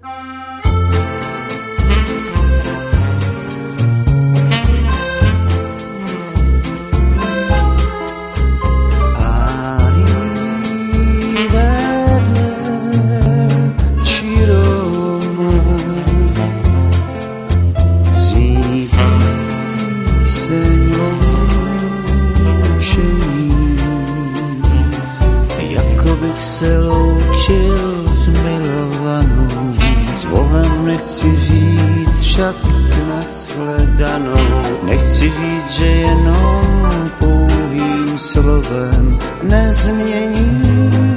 Se loučil s milovanou, s Bohem nechci říct však nashledanou. Nechci říct, že jenom pouhým slovem nezmění